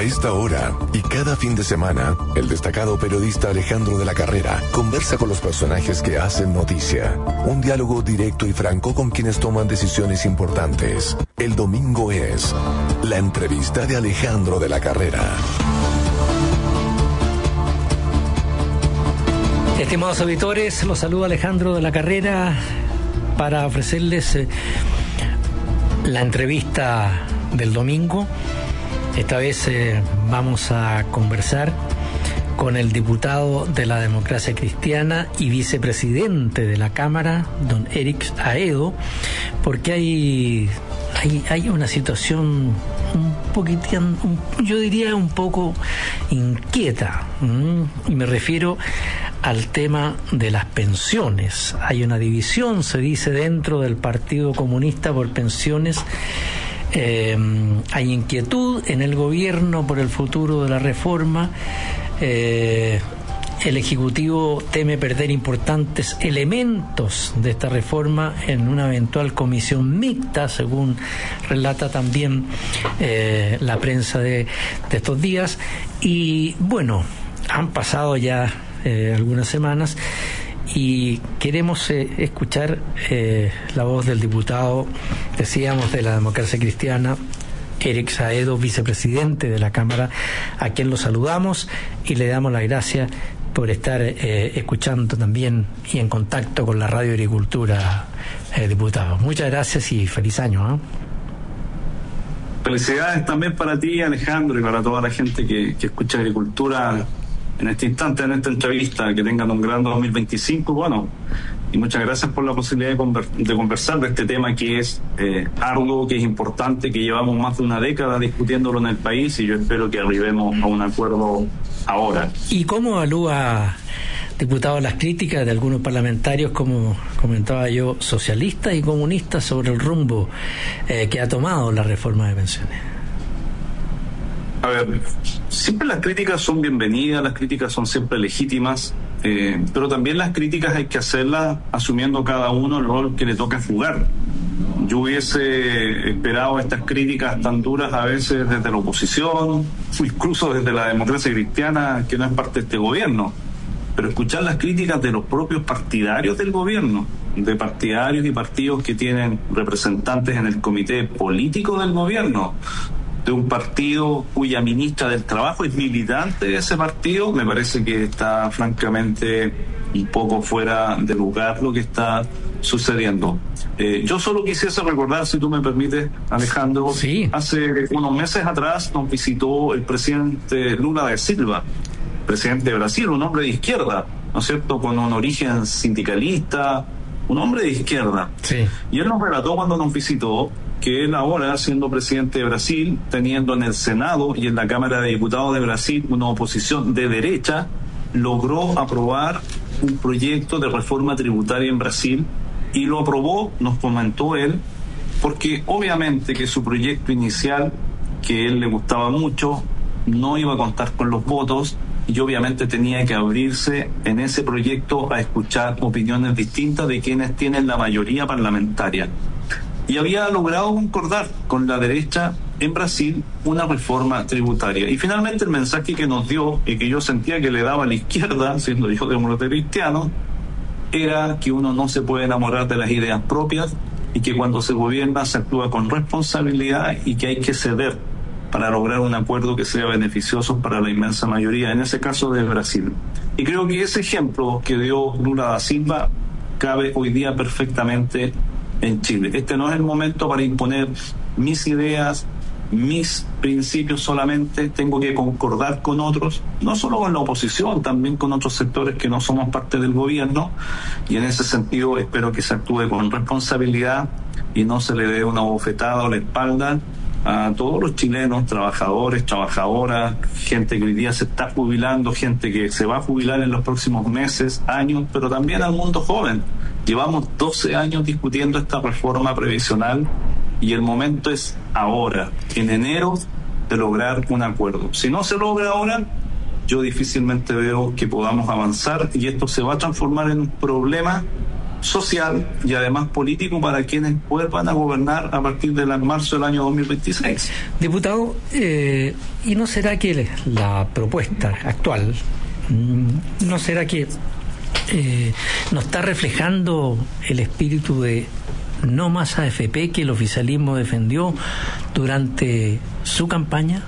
A esta hora y cada fin de semana, el destacado periodista Alejandro de la Carrera conversa con los personajes que hacen noticia. Un diálogo directo y franco con quienes toman decisiones importantes. El domingo es la entrevista de Alejandro de la Carrera. Estimados auditores, los saluda Alejandro de la Carrera para ofrecerles la entrevista del domingo. Esta vez vamos a conversar con el diputado de la Democracia Cristiana y vicepresidente de la Cámara, don Eric Aedo, porque hay una situación un poquitín, yo diría un poco inquieta, y me refiero al tema de las pensiones. Hay una división, se dice, dentro del Partido Comunista por pensiones. Hay inquietud en el gobierno por el futuro de la reforma. El Ejecutivo teme perder importantes elementos de esta reforma en una eventual comisión mixta, según relata también la prensa de estos días. Y bueno, han pasado ya algunas semanas y queremos escuchar la voz del diputado, decíamos, de la Democracia Cristiana, Eric Aedo, vicepresidente de la Cámara, a quien lo saludamos y le damos las gracias por estar escuchando también y en contacto con la Radio Agricultura, diputado. Muchas gracias y feliz año. Felicidades también para ti, Alejandro, y para toda la gente que escucha Agricultura en este instante, en esta entrevista. Que tengan un gran 2025, bueno, y muchas gracias por la posibilidad de conversar de este tema que es arduo, que es importante, que llevamos más de una década discutiéndolo en el país, y yo espero que arribemos a un acuerdo ahora. ¿Y cómo evalúa, diputado, las críticas de algunos parlamentarios, como comentaba yo, socialistas y comunistas, sobre el rumbo que ha tomado la reforma de pensiones? A ver, siempre las críticas son bienvenidas, las críticas son siempre legítimas, pero también las críticas hay que hacerlas asumiendo cada uno el rol que le toca jugar. Yo hubiese esperado estas críticas tan duras a veces desde la oposición, incluso desde la Democracia Cristiana, que no es parte de este gobierno, pero escuchar las críticas de los propios partidarios del gobierno, de partidarios y partidos que tienen representantes en el comité político del gobierno, de un partido cuya ministra del Trabajo es militante de ese partido, me parece que está francamente un poco fuera de lugar lo que está sucediendo. Yo solo quisiese recordar, si tú me permites, Alejandro, sí. Hace unos meses atrás nos visitó el presidente Lula da Silva, presidente de Brasil, un hombre de izquierda, ¿no es cierto?, con un origen sindicalista, un hombre de izquierda. Sí. Y él nos relató cuando nos visitó que él ahora, siendo presidente de Brasil, teniendo en el Senado y en la Cámara de Diputados de Brasil una oposición de derecha, logró aprobar un proyecto de reforma tributaria en Brasil, y lo aprobó, nos comentó él, porque obviamente que su proyecto inicial, que a él le gustaba mucho, no iba a contar con los votos, y obviamente tenía que abrirse en ese proyecto a escuchar opiniones distintas de quienes tienen la mayoría parlamentaria. Y había logrado concordar con la derecha en Brasil una reforma tributaria. Y finalmente el mensaje que nos dio, y que yo sentía que le daba a la izquierda, siendo yo demócrata cristiano, era que uno no se puede enamorar de las ideas propias, y que cuando se gobierna se actúa con responsabilidad, y que hay que ceder para lograr un acuerdo que sea beneficioso para la inmensa mayoría, en ese caso de Brasil. Y creo que ese ejemplo que dio Lula da Silva cabe hoy día perfectamente en Chile. Este no es el momento para imponer mis ideas, mis principios solamente. Tengo que concordar con otros, no solo con la oposición, también con otros sectores que no somos parte del gobierno, y en ese sentido espero que se actúe con responsabilidad y no se le dé una bofetada a la espalda a todos los chilenos, trabajadores, trabajadoras, gente que hoy día se está jubilando, gente que se va a jubilar en los próximos meses, años, pero también al mundo joven. Llevamos 12 años discutiendo esta reforma previsional, y el momento es ahora, en enero, de lograr un acuerdo. Si no se logra ahora, yo difícilmente veo que podamos avanzar, y esto se va a transformar en un problema social y además político para quienes vuelvan a gobernar a partir de marzo del año 2026. Diputado, ¿y no será que la propuesta actual, no será que no está reflejando el espíritu de no más AFP que el oficialismo defendió durante su campaña?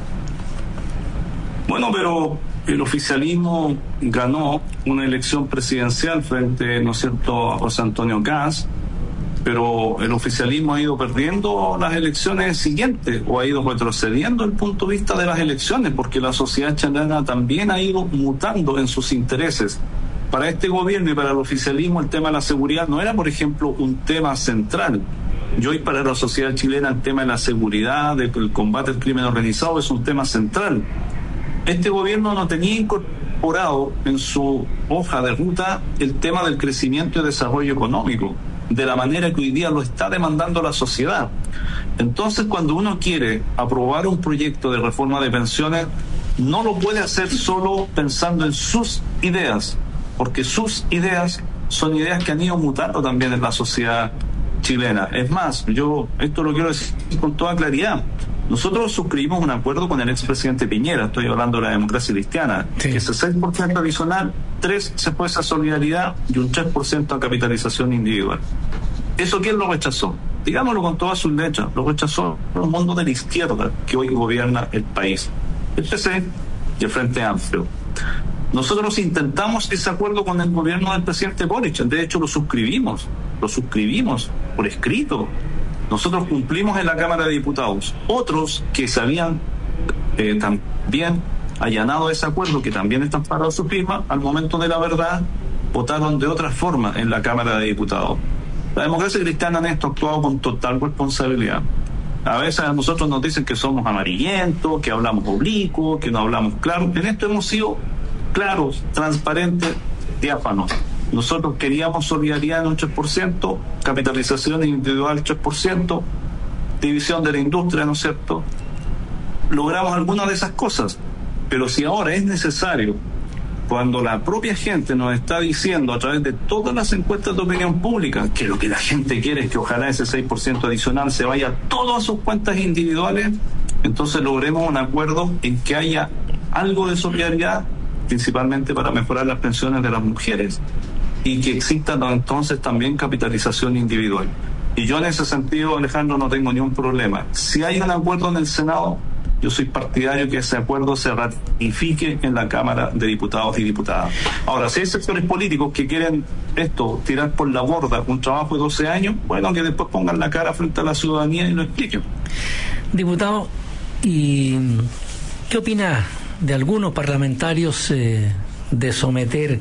Bueno, pero el oficialismo ganó una elección presidencial frente, ¿no es cierto?, a José Antonio Kast, pero el oficialismo ha ido perdiendo las elecciones siguientes o ha ido retrocediendo el punto de vista de las elecciones, porque la sociedad chilena también ha ido mutando en sus intereses. Para este gobierno y para el oficialismo el tema de la seguridad no era, por ejemplo, un tema central. Y hoy para la sociedad chilena el tema de la seguridad, del combate al crimen organizado es un tema central. Este gobierno no tenía incorporado en su hoja de ruta el tema del crecimiento y desarrollo económico, de la manera que hoy día lo está demandando la sociedad. Entonces, cuando uno quiere aprobar un proyecto de reforma de pensiones, no lo puede hacer solo pensando en sus ideas, porque sus ideas son ideas que han ido mutando también en la sociedad chilena. Es más, yo esto lo quiero decir con toda claridad. Nosotros suscribimos un acuerdo con el expresidente Piñera, estoy hablando de la democracia cristiana, sí, que ese 6% adicional, 3% se fue a solidaridad y un 3% a capitalización individual. ¿Eso quién lo rechazó? Digámoslo con todas sus letras, lo rechazó el mundo de la izquierda que hoy gobierna el país, el PC y el Frente Amplio. Nosotros intentamos ese acuerdo con el gobierno del presidente Boric, de hecho lo suscribimos por escrito. Nosotros cumplimos en la Cámara de Diputados. Otros que se habían también allanado ese acuerdo, que también están parados su firma, al momento de la verdad votaron de otra forma en la Cámara de Diputados. La democracia cristiana en esto ha actuado con total responsabilidad. A veces a nosotros nos dicen que somos amarillentos, que hablamos oblicuo, que no hablamos claro. En esto hemos sido claros, transparentes, diáfanos. Nosotros queríamos solidaridad en un 3%, capitalización individual 3%, división de la industria, ¿no es cierto? Logramos algunas de esas cosas, pero si ahora es necesario, cuando la propia gente nos está diciendo a través de todas las encuestas de opinión pública que lo que la gente quiere es que ojalá ese 6% adicional se vaya todo a sus cuentas individuales, entonces logremos un acuerdo en que haya algo de solidaridad, principalmente para mejorar las pensiones de las mujeres, y que exista entonces también capitalización individual. Y yo en ese sentido, Alejandro, no tengo ningún problema. Si hay un acuerdo en el Senado, yo soy partidario que ese acuerdo se ratifique en la Cámara de Diputados y Diputadas. Ahora, si hay sectores políticos que quieren tirar por la borda un trabajo de 12 años, bueno, que después pongan la cara frente a la ciudadanía y lo expliquen. Diputado, ¿y qué opina de algunos parlamentarios de someter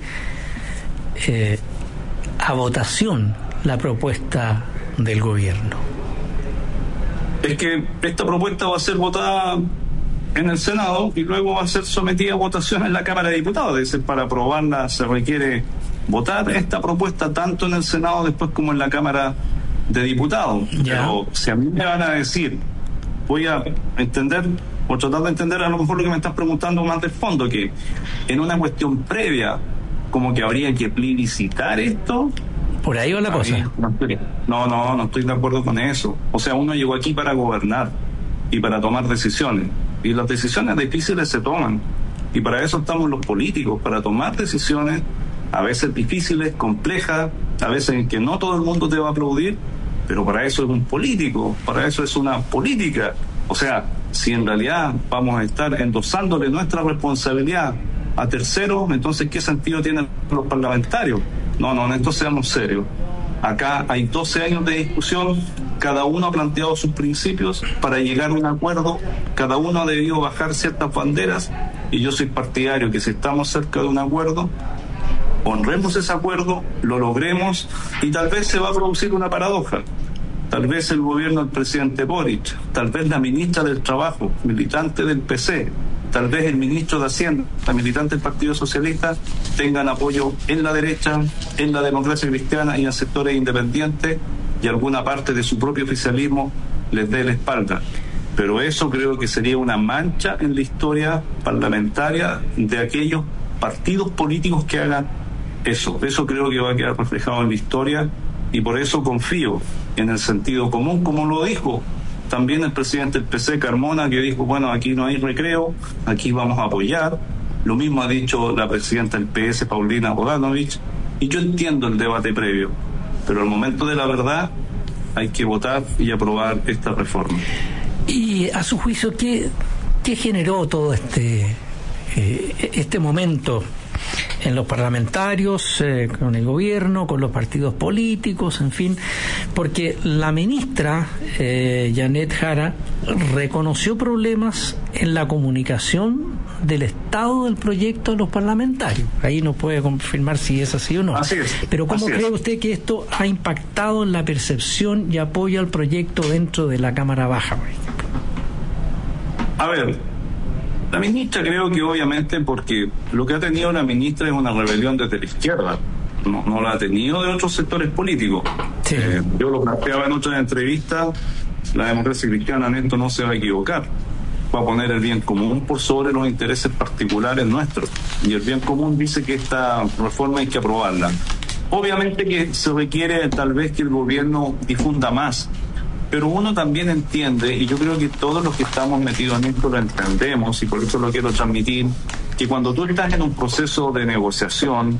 a votación la propuesta del gobierno? Es que esta propuesta va a ser votada en el Senado y luego va a ser sometida a votación en la Cámara de Diputados. Es decir, para aprobarla se requiere votar esta propuesta tanto en el Senado después como en la Cámara de Diputados. Ya. Pero si a mí me van a decir, voy a entender o tratar de entender a lo mejor lo que me estás preguntando más de fondo, que en una cuestión previa como que habría que plebiscitar esto. Por ahí va la cosa. No estoy de acuerdo con eso. O sea, uno llegó aquí para gobernar y para tomar decisiones. Y las decisiones difíciles se toman. Y para eso estamos los políticos, para tomar decisiones a veces difíciles, complejas, a veces en que no todo el mundo te va a aplaudir, pero para eso es un político, para eso es una política. O sea, si en realidad vamos a estar endosándole nuestra responsabilidad a terceros, entonces ¿qué sentido tienen los parlamentarios? No, en esto seamos serios. Acá hay 12 años de discusión, cada uno ha planteado sus principios para llegar a un acuerdo, cada uno ha debido bajar ciertas banderas, y yo soy partidario que si estamos cerca de un acuerdo, honremos ese acuerdo, lo logremos, y tal vez se va a producir una paradoja. Tal vez el gobierno del presidente Boric, tal vez la ministra del Trabajo, militante del PC, tal vez el ministro de Hacienda, militante del Partido Socialista, tengan apoyo en la derecha, en la democracia cristiana y en sectores independientes, y alguna parte de su propio oficialismo les dé la espalda. Pero eso creo que sería una mancha en la historia parlamentaria de aquellos partidos políticos que hagan Eso creo que va a quedar reflejado en la historia, y por eso confío en el sentido común, como lo dijo también el presidente del PC, Carmona, que dijo, bueno, aquí no hay recreo, aquí vamos a apoyar. Lo mismo ha dicho la presidenta del PS, Paulina Bodanovich, y yo entiendo el debate previo, pero al momento de la verdad hay que votar y aprobar esta reforma. Y a su juicio, ¿qué generó todo este momento en los parlamentarios, con el gobierno, con los partidos políticos, en fin? Porque la ministra Janet Jara reconoció problemas en la comunicación del estado del proyecto de los parlamentarios. Ahí no puede confirmar si es así o no. Así es. Pero ¿cómo Así cree es. usted que esto ha impactado en la percepción y apoyo al proyecto dentro de la Cámara Baja, por ejemplo? A ver, la ministra, creo que obviamente, porque lo que ha tenido la ministra es una rebelión desde la izquierda, no la ha tenido de otros sectores políticos. Sí. Yo lo planteaba en otras entrevistas, la democracia cristiana en esto no se va a equivocar, va a poner el bien común por sobre los intereses particulares nuestros, y el bien común dice que esta reforma hay que aprobarla. Obviamente que se requiere tal vez que el gobierno difunda más, pero uno también entiende, y yo creo que todos los que estamos metidos en esto lo entendemos, y por eso lo quiero transmitir, que cuando tú estás en un proceso de negociación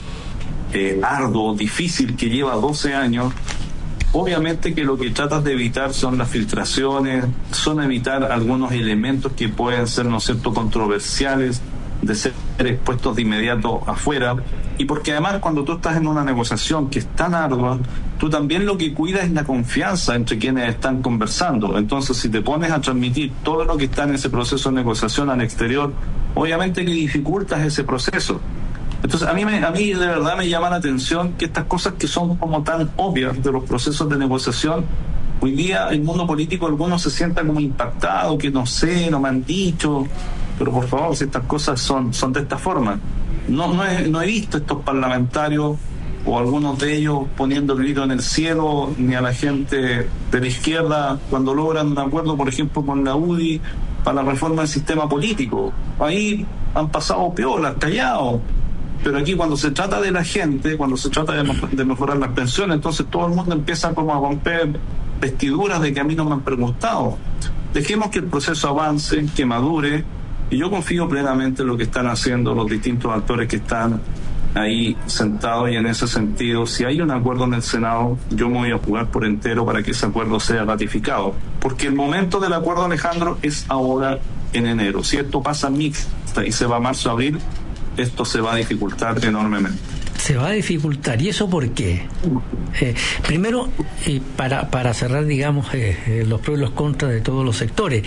arduo, difícil, que lleva 12 años, obviamente que lo que tratas de evitar son las filtraciones, son evitar algunos elementos que pueden ser, ¿no es cierto?, controversiales, de ser expuestos de inmediato afuera. Y porque además, cuando tú estás en una negociación que es tan ardua, tú también lo que cuidas es la confianza entre quienes están conversando. Entonces, si te pones a transmitir todo lo que está en ese proceso de negociación al exterior, obviamente que dificultas ese proceso. Entonces, a mí de verdad me llama la atención que estas cosas que son como tan obvias de los procesos de negociación, hoy día el mundo político, algunos se sientan como impactados, que no sé, no me han dicho. Pero por favor, si estas cosas son de esta forma. No he visto estos parlamentarios o algunos de ellos poniendo el grito en el cielo, ni a la gente de la izquierda cuando logran un acuerdo, por ejemplo, con la UDI para la reforma del sistema político. Ahí han pasado piolas, callados. Pero aquí, cuando se trata de la gente, cuando se trata de mejorar las pensiones, entonces todo el mundo empieza como a romper vestiduras de que a mí no me han preguntado. Dejemos que el proceso avance, que madure, y yo confío plenamente en lo que están haciendo los distintos actores que están ahí sentados, y en ese sentido, si hay un acuerdo en el Senado, yo me voy a jugar por entero para que ese acuerdo sea ratificado, porque el momento del acuerdo, Alejandro, es ahora en enero. Si esto pasa mixta y se va a marzo-abril, esto se va a dificultar enormemente. Se va a dificultar. ¿Y eso por qué? Primero, para cerrar, digamos, los pros y los contras de todos los sectores.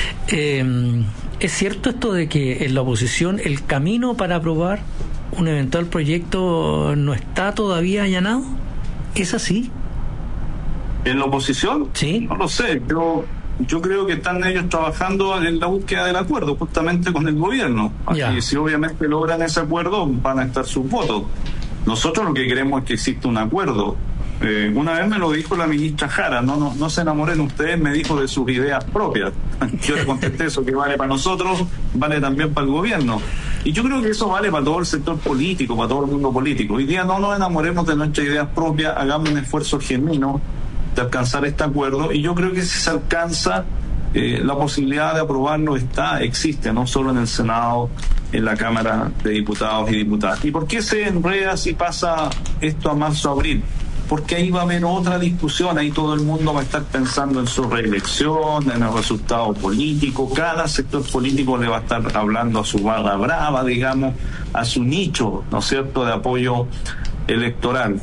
¿Es cierto esto de que en la oposición el camino para aprobar un eventual proyecto no está todavía allanado? ¿Es así? ¿En la oposición? Sí. No lo sé. Yo creo que están ellos trabajando en la búsqueda del acuerdo, justamente con el gobierno. Y si obviamente logran ese acuerdo, van a estar sus votos. Nosotros lo que queremos es que exista un acuerdo. Una vez me lo dijo la ministra Jara, no se enamoren ustedes, me dijo, de sus ideas propias. Yo le contesté, eso que vale para nosotros, vale también para el gobierno. Y yo creo que eso vale para todo el sector político, para todo el mundo político. Hoy día no nos enamoremos de nuestras ideas propias, hagamos un esfuerzo genuino de alcanzar este acuerdo, y yo creo que si se alcanza, la posibilidad de aprobarlo existe, no solo en el Senado, en la Cámara de Diputados y Diputadas. ¿Y por qué se enreda si pasa esto a marzo-abril? Porque ahí va a haber otra discusión, ahí todo el mundo va a estar pensando en su reelección, en el resultado político, cada sector político le va a estar hablando a su barra brava, digamos, a su nicho, ¿no es cierto?, de apoyo electoral.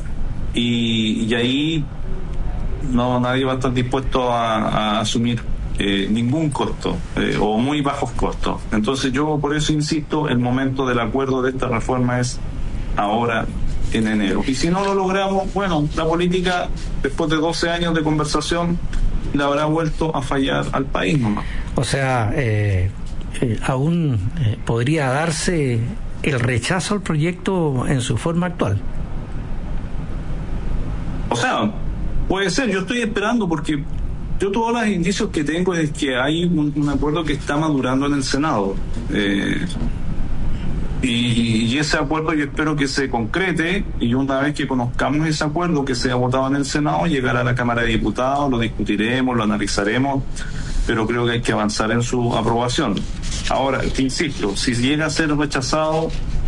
Y ahí nadie va a estar dispuesto a asumir ningún costo o muy bajos costos. Entonces yo por eso insisto, el momento del acuerdo de esta reforma es ahora, en enero. Y si no lo logramos, bueno, la política, después de 12 años de conversación, le habrá vuelto a fallar al país nomás. O sea, aún podría darse el rechazo al proyecto en su forma actual. O sea, puede ser. Yo estoy esperando, porque yo todos los indicios que tengo es que hay un acuerdo que está madurando en el Senado. Y ese acuerdo yo espero que se concrete, y una vez que conozcamos ese acuerdo que se ha votado en el Senado, llegará a la Cámara de Diputados, lo discutiremos, lo analizaremos, pero creo que hay que avanzar en su aprobación. Ahora, te insisto, si llega a ser rechazado,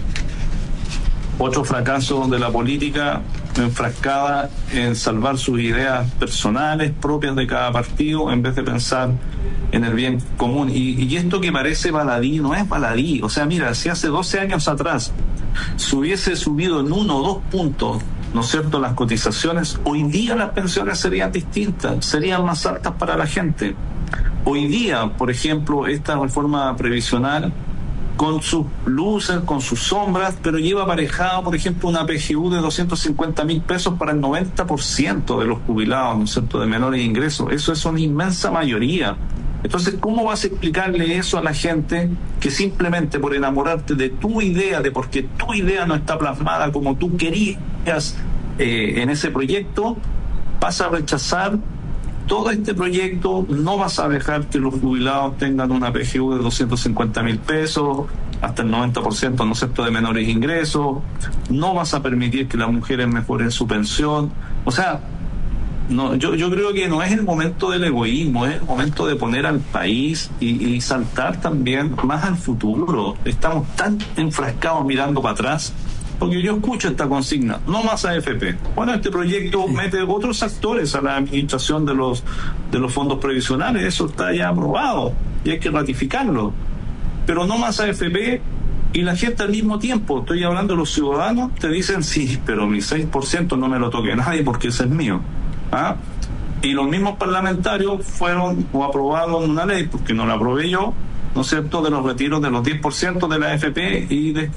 otro fracaso de la política enfrascada en salvar sus ideas personales propias de cada partido en vez de pensar en el bien común. Y esto que parece baladí no es baladí. O sea, mira, si hace 12 años atrás se hubiese subido en 1 o 2 puntos, ¿no es cierto?, las cotizaciones, hoy día las pensiones serían distintas, serían más altas para la gente. Hoy día, por ejemplo, esta reforma previsional, con sus luces, con sus sombras, pero lleva aparejado, por ejemplo, una PGU de 250.000 pesos para el 90% de los jubilados, ¿no es cierto?, de menores ingresos. Eso es una inmensa mayoría. Entonces, ¿cómo vas a explicarle eso a la gente que simplemente por enamorarte de tu idea, de porque tu idea no está plasmada como tú querías en ese proyecto, vas a rechazar todo este proyecto, no vas a dejar que los jubilados tengan una PGU de 250.000 pesos, hasta el 90%, ¿no es cierto?, de menores ingresos, no vas a permitir que las mujeres mejoren su pensión? O sea, no, yo creo que no es el momento del egoísmo, es el momento de poner al país y saltar también más al futuro. Estamos tan enfrascados mirando para atrás, porque yo escucho esta consigna, no más AFP. Bueno, este proyecto mete otros actores a la administración de los fondos previsionales, eso está ya aprobado y hay que ratificarlo. Pero no más AFP, y la gente al mismo tiempo, estoy hablando de los ciudadanos, te dicen, sí, pero mi 6% no me lo toque nadie porque ese es mío. ¿Ah? Y los mismos parlamentarios fueron o aprobaron una ley, porque no la aprobé yo, ¿no es cierto?, de los retiros de los 10% de la AFP,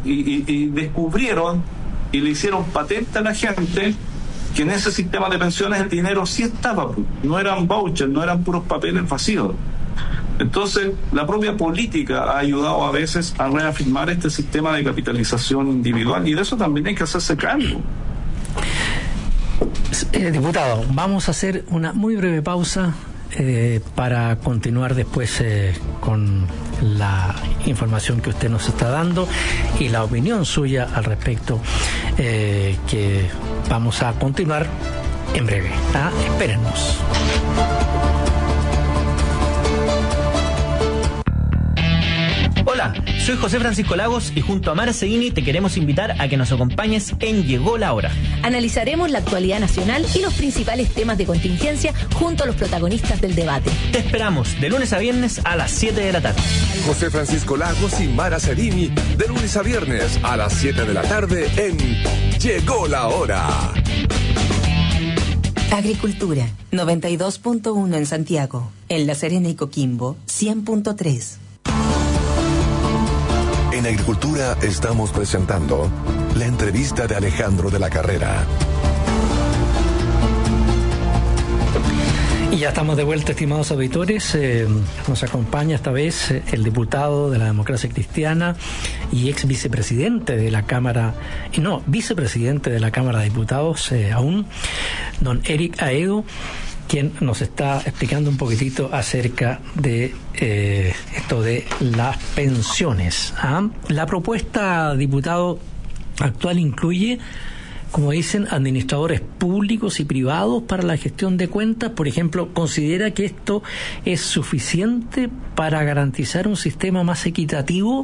y descubrieron y le hicieron patente a la gente que en ese sistema de pensiones el dinero sí estaba, no eran vouchers, no eran puros papeles vacíos. Entonces, la propia política ha ayudado a veces a reafirmar este sistema de capitalización individual, y de eso también hay que hacerse cargo. Diputado, vamos a hacer una muy breve pausa para continuar después con la información que usted nos está dando y la opinión suya al respecto, que vamos a continuar en breve. Espérennos. Hola, soy José Francisco Lagos y junto a Mara Seguini te queremos invitar a que nos acompañes en Llegó la Hora. Analizaremos la actualidad nacional y los principales temas de contingencia junto a los protagonistas del debate. Te esperamos de lunes a viernes a las 7 de la tarde. José Francisco Lagos y Mara Seguini, de lunes a viernes a las 7 de la tarde en Llegó la Hora. Agricultura, 92.1 en Santiago. En La Serena y Coquimbo, 100.3. En Agricultura estamos presentando la entrevista de Alejandro de la Carrera. Y ya estamos de vuelta, estimados auditores. Nos acompaña esta vez el diputado de la Democracia Cristiana y ex vicepresidente de la Cámara, vicepresidente de la Cámara de Diputados aún, don Eric Aedo, quien nos está explicando un poquitito acerca de esto de las pensiones. La propuesta, diputado, actual incluye, como dicen, administradores públicos y privados para la gestión de cuentas. Por ejemplo, ¿considera que esto es suficiente para garantizar un sistema más equitativo?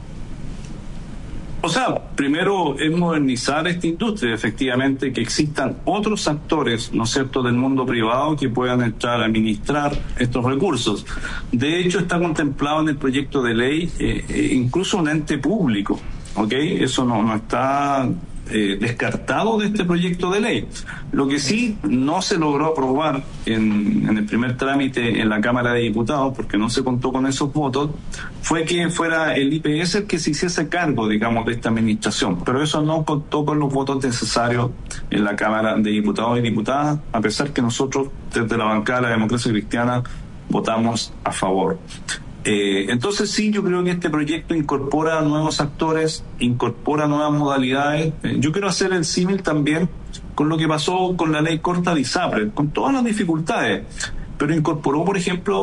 O sea, primero es modernizar esta industria, efectivamente, que existan otros actores, ¿no es cierto?, del mundo privado que puedan entrar a administrar estos recursos. De hecho, está contemplado en el proyecto de ley incluso un ente público, ¿ok? Eso no está descartado de este proyecto de ley. Lo que sí no se logró aprobar en el primer trámite en la Cámara de Diputados, porque no se contó con esos votos, fue que fuera el IPS el que se hiciese cargo, digamos, de esta administración. Pero eso no contó con los votos necesarios en la Cámara de Diputados y Diputadas, a pesar que nosotros, desde la bancada de la Democracia Cristiana, votamos a favor. Entonces sí, yo creo que este proyecto incorpora nuevos actores, incorpora nuevas modalidades. Yo quiero hacer el símil también con lo que pasó con la ley corta de ISAPRE, con todas las dificultades, pero incorporó, por ejemplo,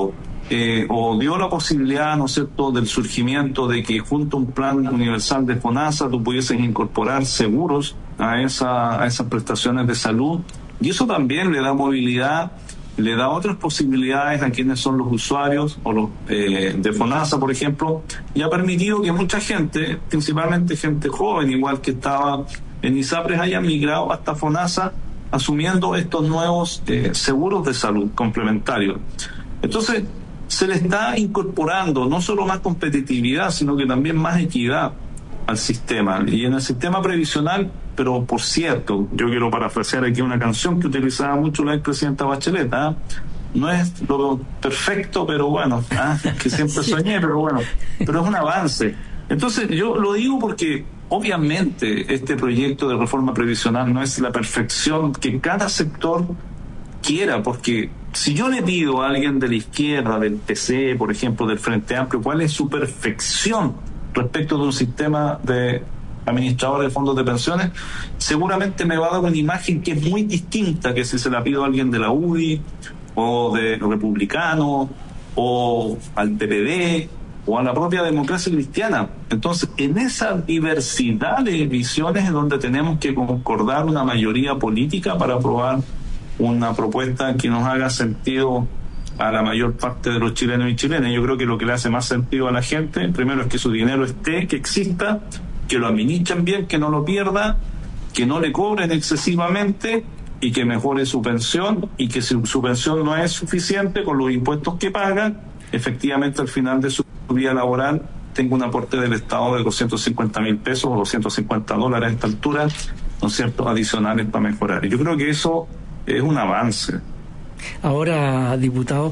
o dio la posibilidad, ¿no es cierto?, del surgimiento de que junto a un plan universal de FONASA tú pudieses incorporar seguros a esas prestaciones de salud, y eso también le da movilidad, le da otras posibilidades a quienes son los usuarios o los de FONASA, por ejemplo, y ha permitido que mucha gente, principalmente gente joven, igual que estaba en ISAPRES, haya migrado hasta FONASA asumiendo estos nuevos seguros de salud complementarios. Entonces, se le está incorporando no solo más competitividad, sino que también más equidad al sistema. Y en el sistema previsional, pero por cierto, yo quiero parafrasear aquí una canción que utilizaba mucho la expresidenta Bachelet, no es lo perfecto, pero bueno, que siempre soñé, pero bueno, pero es un avance. Entonces, yo lo digo porque obviamente este proyecto de reforma previsional no es la perfección que cada sector quiera, porque si yo le pido a alguien de la izquierda, del PC, por ejemplo, del Frente Amplio, cuál es su perfección respecto de un sistema de administradores de fondos de pensiones, seguramente me va a dar una imagen que es muy distinta que si se la pido a alguien de la UDI o de los republicanos o al PPD o a la propia democracia cristiana. Entonces, en esa diversidad de visiones es donde tenemos que concordar una mayoría política para aprobar una propuesta que nos haga sentido a la mayor parte de los chilenos y chilenas. Yo creo que lo que le hace más sentido a la gente, primero, es que su dinero esté, que exista, que lo administren bien, que no lo pierda, que no le cobren excesivamente y que mejore su pensión, y que si su pensión no es suficiente con los impuestos que paga, efectivamente al final de su vida laboral tenga un aporte del Estado de 250.000 pesos o $250 a esta altura, ¿no es cierto?, adicionales para mejorar. Y yo creo que eso es un avance. Ahora, diputado,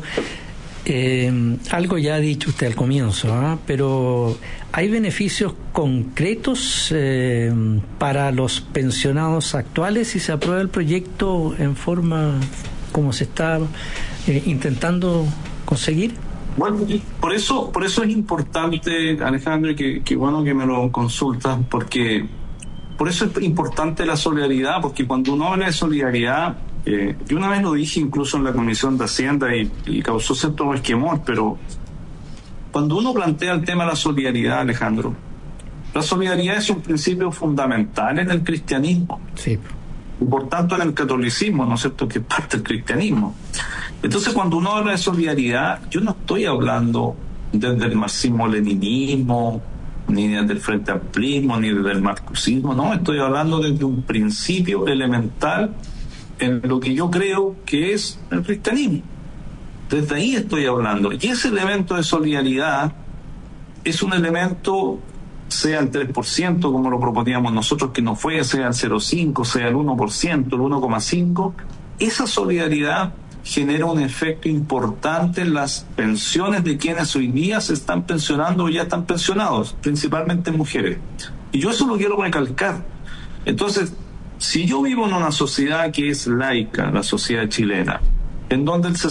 algo ya ha dicho usted al comienzo, pero ¿hay beneficios concretos para los pensionados actuales si se aprueba el proyecto en forma como se está intentando conseguir? Bueno, por eso es importante, Alejandro, y que bueno que me lo consultas, porque por eso es importante la solidaridad, porque cuando uno habla de solidaridad, yo una vez lo dije incluso en la Comisión de Hacienda y causó cierto resquemor, pero cuando uno plantea el tema de la solidaridad, Alejandro, la solidaridad es un principio fundamental en el cristianismo. Sí. Y por tanto en el catolicismo, ¿no es cierto?, que es parte del cristianismo. Entonces, cuando uno habla de solidaridad, yo no estoy hablando desde el marxismo-leninismo, ni desde el frente amplismo, ni desde el marxismo, no, estoy hablando desde un principio elemental en lo que yo creo que es el cristianismo. Desde ahí estoy hablando. Y ese elemento de solidaridad es un elemento, sea el 3%, como lo proponíamos nosotros, que no fue, sea el 0,5%, sea el 1%, el 1,5%, esa solidaridad genera un efecto importante en las pensiones de quienes hoy día se están pensionando o ya están pensionados, principalmente mujeres. Y yo eso lo quiero recalcar. Entonces, si yo vivo en una sociedad que es laica, la sociedad chilena, en donde el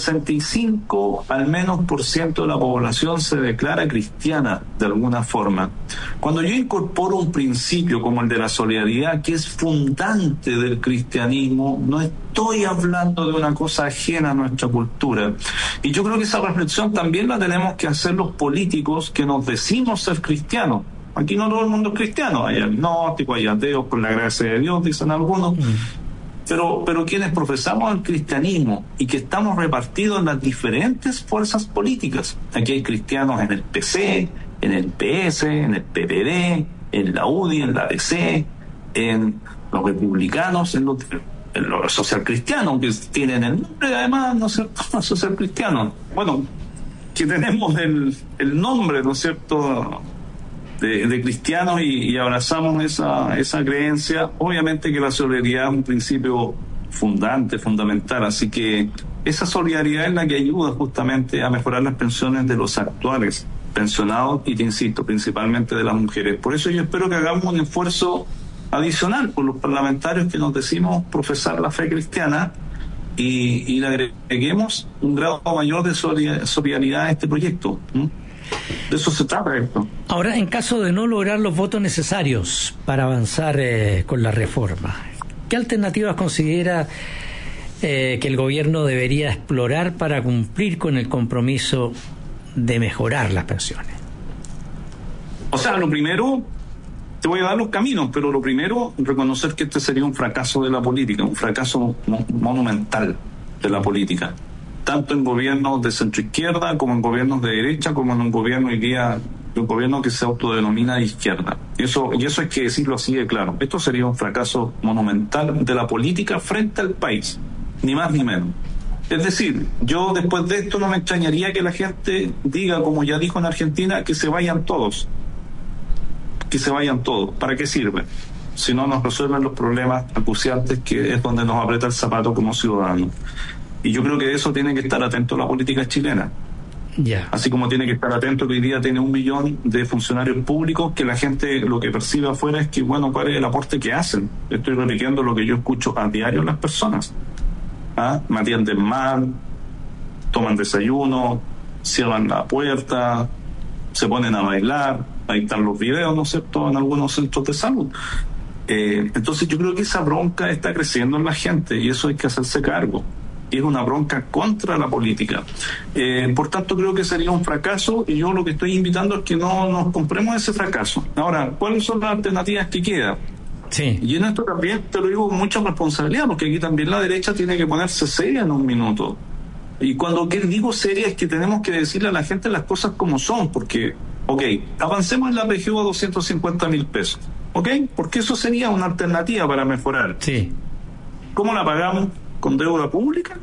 65% al menos de la población se declara cristiana de alguna forma, cuando yo incorporo un principio como el de la solidaridad, que es fundante del cristianismo, no estoy hablando de una cosa ajena a nuestra cultura. Y yo creo que esa reflexión también la tenemos que hacer los políticos que nos decimos ser cristianos. Aquí no todo el mundo es cristiano, hay agnósticos, hay ateos, por la gracia de Dios, dicen algunos. Pero quienes profesamos el cristianismo y que estamos repartidos en las diferentes fuerzas políticas. Aquí hay cristianos en el PC, en el PS, en el PPD, en la UDI, en la DC, en los republicanos, en los socialcristianos, que tienen el nombre además, ¿no es cierto?, los socialcristianos. Bueno, que tenemos el nombre, ¿no es cierto?, de cristianos y abrazamos esa creencia. Obviamente que la solidaridad es un principio fundamental, así que esa solidaridad es la que ayuda justamente a mejorar las pensiones de los actuales pensionados y, te insisto, principalmente de las mujeres. Por eso yo espero que hagamos un esfuerzo adicional por los parlamentarios que nos decimos profesar la fe cristiana y le agreguemos un grado mayor de solidaridad a este proyecto. De eso se trata esto. Ahora, en caso de no lograr los votos necesarios para avanzar con la reforma, ¿qué alternativas considera que el gobierno debería explorar para cumplir con el compromiso de mejorar las pensiones? O sea, lo primero, te voy a dar los caminos, pero lo primero, reconocer que este sería un fracaso de la política, un fracaso monumental de la política, tanto en gobiernos de centroizquierda como en gobiernos de derecha, como en un gobierno hoy día, un gobierno que se autodenomina de izquierda. Y eso hay que decirlo así de claro. Esto sería un fracaso monumental de la política frente al país, ni más ni menos. Es decir, yo después de esto no me extrañaría que la gente diga, como ya dijo en Argentina, que se vayan todos. Que se vayan todos. ¿Para qué sirve? Si no nos resuelven los problemas acuciantes, que es donde nos aprieta el zapato como ciudadanos. Y yo creo que de eso tiene que estar atento la política chilena. Yeah. Así como tiene que estar atento que hoy día tiene 1 millón de funcionarios públicos, que la gente lo que percibe afuera es que, bueno, ¿cuál es el aporte que hacen? Estoy repitiendo lo que yo escucho a diario en las personas. Me atienden mal, toman desayuno, cierran la puerta, se ponen a bailar, ahí están los videos, ¿no es cierto?, en algunos centros de salud. Entonces yo creo que esa bronca está creciendo en la gente y eso hay que hacerse cargo. Y es una bronca contra la política. Por tanto, creo que sería un fracaso y yo lo que estoy invitando es que no nos compremos ese fracaso. Ahora, ¿cuáles son las alternativas que quedan? Sí. Y en esto también te lo digo con mucha responsabilidad, porque aquí también la derecha tiene que ponerse seria en un minuto. Y cuando digo seria es que tenemos que decirle a la gente las cosas como son, porque, avancemos en la PGU a 250.000 pesos, porque eso sería una alternativa para mejorar. Sí. ¿Cómo la pagamos? ¿Con deuda pública?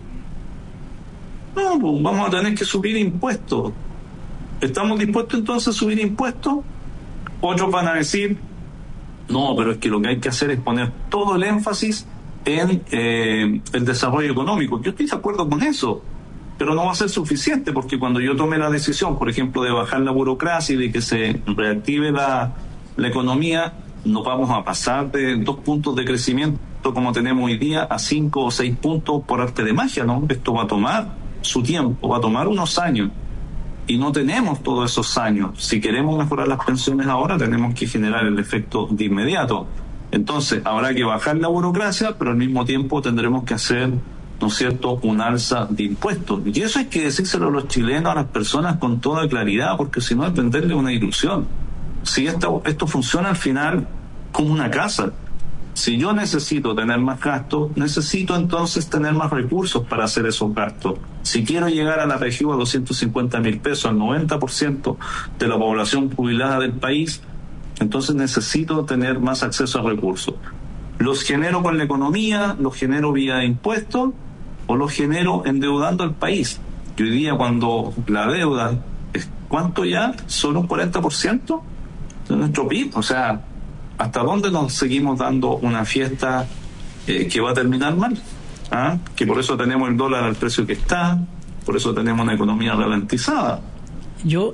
No, pues vamos a tener que subir impuestos. ¿Estamos dispuestos entonces a subir impuestos? Otros van a decir, no, pero es que lo que hay que hacer es poner todo el énfasis en el desarrollo económico. Yo estoy de acuerdo con eso, pero no va a ser suficiente, porque cuando yo tome la decisión, por ejemplo, de bajar la burocracia y de que se reactive la economía, nos vamos a pasar de 2 puntos de crecimiento como tenemos hoy día a 5 o 6 puntos por arte de magia, ¿no? Esto va a tomar su tiempo, va a tomar unos años y no tenemos todos esos años. Si queremos mejorar las pensiones ahora, tenemos que generar el efecto de inmediato. Entonces habrá que bajar la burocracia, pero al mismo tiempo tendremos que hacer, ¿no es cierto?, un alza de impuestos. Y eso hay que decírselo a los chilenos, a las personas con toda claridad, porque si no es venderle una ilusión. Si esto funciona al final como una casa. Si yo necesito tener más gastos, necesito entonces tener más recursos para hacer esos gastos. Si quiero llegar a la PGU a 250.000 pesos, al 90% de la población jubilada del país, entonces necesito tener más acceso a recursos. ¿Los genero con la economía, los genero vía impuestos o los genero endeudando al país? Y hoy día, cuando la deuda es, ¿cuánto ya? Solo un 40% de nuestro PIB. O sea, ¿hasta dónde nos seguimos dando una fiesta que va a terminar mal? Que por eso tenemos el dólar al precio que está, por eso tenemos una economía ralentizada. Yo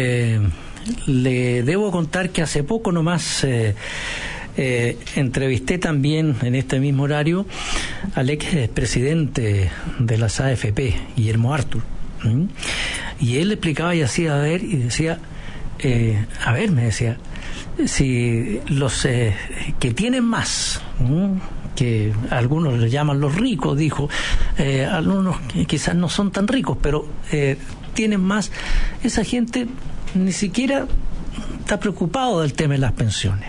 le debo contar que hace poco nomás entrevisté también en este mismo horario al expresidente de las AFP, Guillermo Artur, y él explicaba y hacía ver y decía, me decía, si los que tienen más, que algunos le llaman los ricos, dijo, algunos que quizás no son tan ricos, pero tienen más, esa gente ni siquiera está preocupado del tema de las pensiones.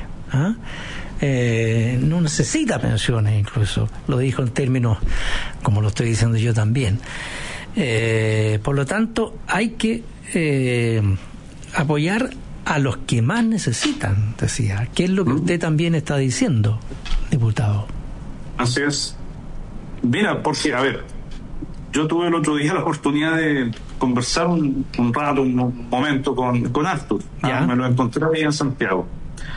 No necesita pensiones, incluso lo dijo en términos como lo estoy diciendo yo también. Por lo tanto, hay que apoyar a los que más necesitan, decía, que es lo que usted también está diciendo, diputado. Así es. Mira, porque, a ver, yo tuve el otro día la oportunidad de conversar un rato, un momento con Artur. Me lo encontré ahí en Santiago.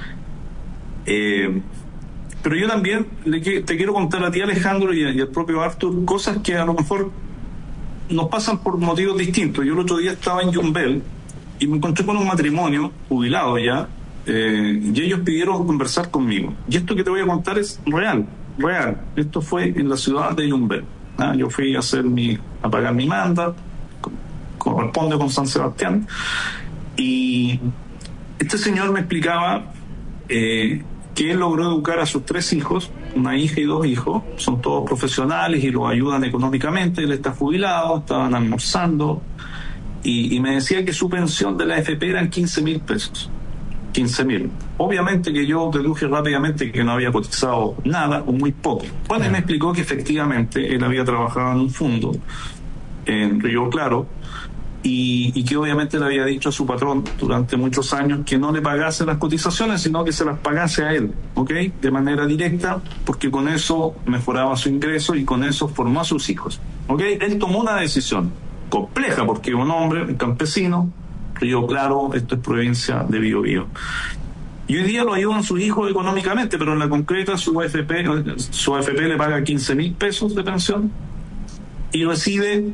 Pero yo también te quiero contar a ti, Alejandro, y al propio Artur, cosas que a lo mejor nos pasan por motivos distintos. Yo el otro día estaba en Yumbel y me encontré con un matrimonio jubilado ya, y ellos pidieron conversar conmigo. Y esto que te voy a contar es real. Esto fue en la ciudad de Yumbel. Yo fui a pagar mi manda, corresponde con San Sebastián, y este señor me explicaba que que él logró educar a sus 3 hijos, una hija y 2 hijos, son todos profesionales y lo ayudan económicamente, él está jubilado, estaban almorzando, y me decía que su pensión de la AFP eran 15.000 pesos. 15.000. Obviamente que yo deduje rápidamente que no había cotizado nada o muy poco. Bueno, él me explicó que efectivamente él había trabajado en un fondo en Río Claro y que obviamente le había dicho a su patrón durante muchos años que no le pagase las cotizaciones, sino que se las pagase a él, ¿ok? De manera directa, porque con eso mejoraba su ingreso y con eso formó a sus hijos, ¿ok? Él tomó una decisión compleja porque un hombre, un campesino, Río Claro, esto es provincia de Biobío. Y hoy día lo ayudan sus hijos económicamente, pero en la concreta su AFP le paga 15.000 pesos de pensión y recibe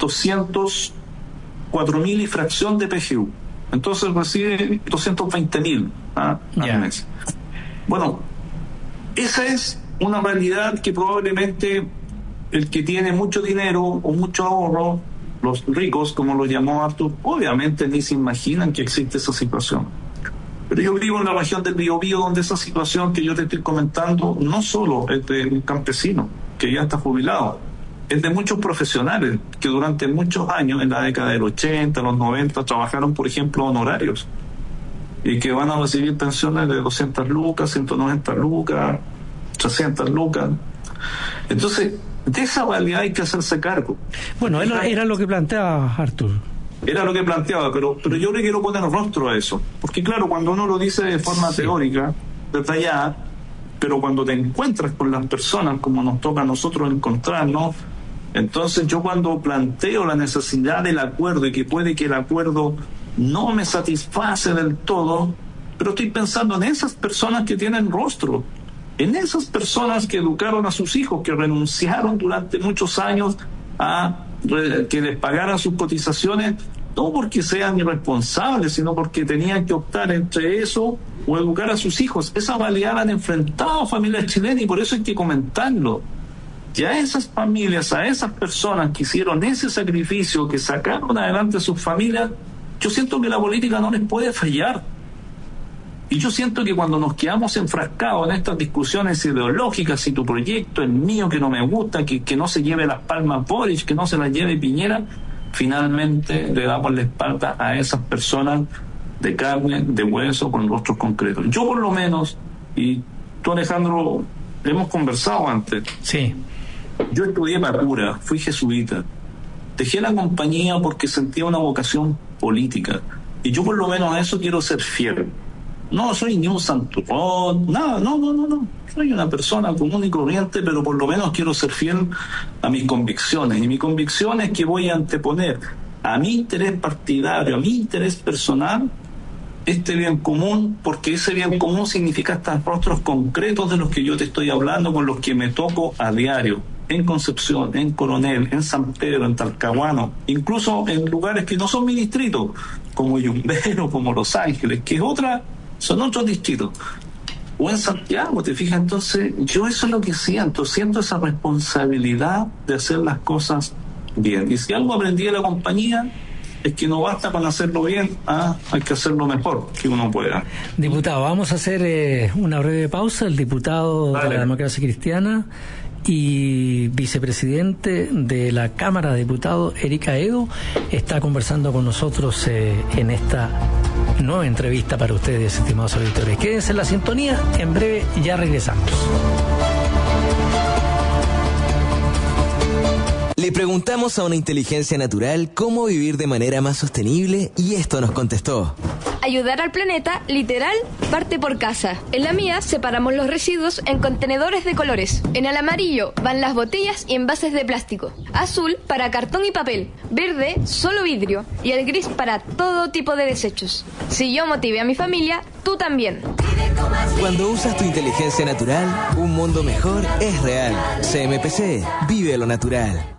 204.000 y fracción de PGU. Entonces recibe 220.000 al mes. Bueno, esa es una realidad que probablemente el que tiene mucho dinero o mucho ahorro, los ricos, como lo llamó Artur, obviamente ni se imaginan que existe esa situación. Pero yo vivo en la región del Biobío, donde esa situación que yo te estoy comentando no solo es de un campesino que ya está jubilado, es de muchos profesionales que durante muchos años, en la década del 80, los 90, trabajaron, por ejemplo, honorarios y que van a recibir pensiones de 200 lucas, 190 lucas, 300 lucas. Entonces, de esa realidad hay que hacerse cargo. Bueno, era lo que planteaba Artur. Era lo que planteaba, pero yo le quiero poner rostro a eso. Porque claro, cuando uno lo dice de forma teórica, detallada, pero cuando te encuentras con las personas, como nos toca a nosotros encontrarnos, entonces yo cuando planteo la necesidad del acuerdo y que puede que el acuerdo no me satisface del todo, pero estoy pensando en esas personas que tienen rostro, en esas personas que educaron a sus hijos, que renunciaron durante muchos años a que les pagaran sus cotizaciones, no porque sean irresponsables, sino porque tenían que optar entre eso o educar a sus hijos. Esa realidad la han enfrentado familias chilenas y por eso hay que comentarlo. Y a esas familias, a esas personas que hicieron ese sacrificio, que sacaron adelante a sus familias, yo siento que la política no les puede fallar. Y yo siento que cuando nos quedamos enfrascados en estas discusiones ideológicas, si tu proyecto es mío, que no me gusta, que no se lleve las palmas Boric, que no se las lleve Piñera, finalmente le damos la espalda a esas personas de carne, de hueso, con rostros concretos. Yo por lo menos, y tú Alejandro, hemos conversado antes. Sí. Yo estudié Pacura, fui jesuita. Dejé la compañía porque sentía una vocación política. Y yo por lo menos a eso quiero ser fiel. No soy ni un santurrón, nada, no. Soy una persona común y corriente, pero por lo menos quiero ser fiel a mis convicciones. Y mi convicción es que voy a anteponer a mi interés partidario, a mi interés personal, este bien común, porque ese bien común significa estos rostros concretos de los que yo te estoy hablando, con los que me toco a diario, en Concepción, en Coronel, en San Pedro, en Talcahuano, incluso en lugares que no son mi distrito, como Yumbero, como Los Ángeles, que es son otros distritos, o en Santiago, te fijas. Entonces yo eso es lo que siento esa responsabilidad de hacer las cosas bien, y si algo aprendí de la compañía es que no basta con hacerlo bien, hay que hacerlo mejor que uno pueda. Diputado, vamos a hacer una breve pausa. El diputado de la Democracia Cristiana y vicepresidente de la Cámara de Diputados, Erika Edo, está conversando con nosotros en esta nueva entrevista para ustedes, estimados auditores. Quédense en la sintonía, en breve ya regresamos. Le preguntamos a una inteligencia natural cómo vivir de manera más sostenible y esto nos contestó. Ayudar al planeta, literal, parte por casa. En la mía separamos los residuos en contenedores de colores. En el amarillo van las botellas y envases de plástico. Azul para cartón y papel. Verde, solo vidrio. Y el gris para todo tipo de desechos. Si yo motivé a mi familia, tú también. Cuando usas tu inteligencia natural, un mundo mejor es real. CMPC, vive lo natural.